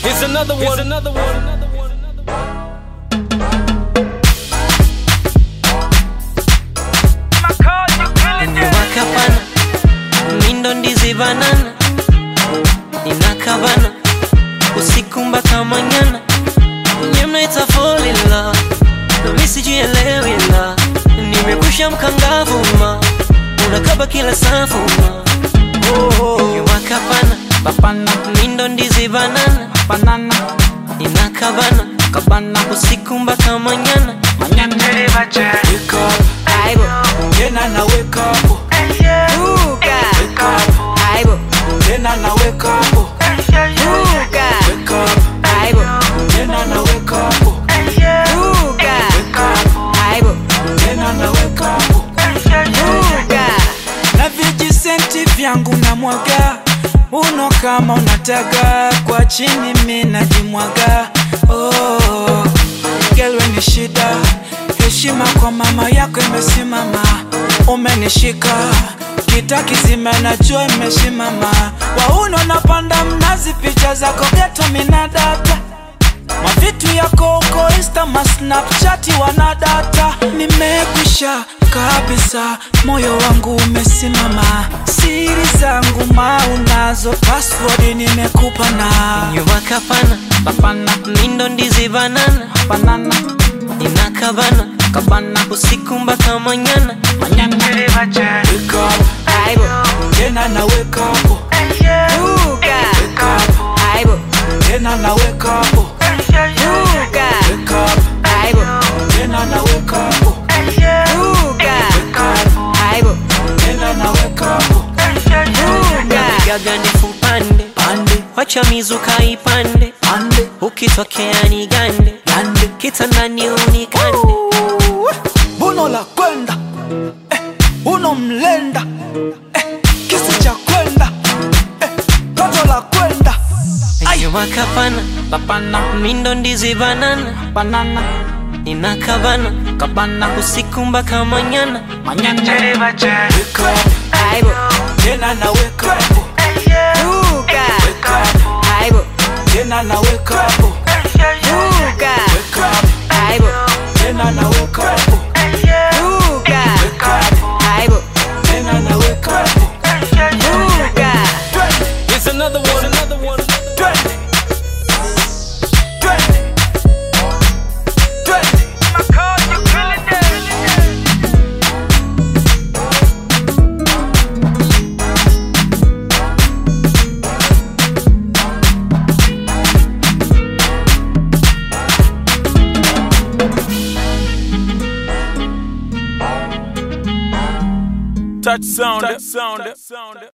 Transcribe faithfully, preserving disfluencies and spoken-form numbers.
Here's another one. Here's another one. Wakapana mindo ndizi banana inakabana usiku mpaka manyana nyemna ita fall in love no misijielewi la nimekusha mkangavu ma unakaba kila safu ma oh, oh. Wakapana Papana mindo ndizi banana banana inakabana kabana usiku mpaka manyana manyana wake up aibo tena na wake up Uka wake up aibo tena na wake up Uka wake up aibo tena na wake up Uka wake up aibo tena na wake up Uka na vijisenti vyangu na mwaga uno kama unataka kwa chini mimi najimwaga oh girl when ni shida heshima kwa mama yako imesimama umenishika kita kizima najua imesimama wauno napanda mnazi picha zako geto minadata mavitu yako uko insta ma snapchat wanadata nimekwisha kabisa moyo wangu umesimama siri zangu maunazo password nimekupa na Wakapana papana mindo ndizi banana banana inakabana kabana usiku mpaka manyana manyana wake up aibo tena na wake up Uka wake up aibo tena na wake up Uka wake up aibo tena na wake up Uka wake up aibo tena na wake up Uka gaga nifupande pande wacha mizuka ipande ande ukitokea ni gande ande kitandani unikande buno la kwenda eh, uno mlenda eh, kisi cha kwenda eh, toto la kwenda Wakapana papana mindo ndizi banana banana inakabana kabana usiku mpaka manyana manyana wake up aibo tena na wake up Uka wake up aibo tena na wake up Uka wake up aibo tena na wake up Uka wake up aibo tena na wake up Uka Here's another one. Another one. twenty twenty twenty Touch sound. Touch sound.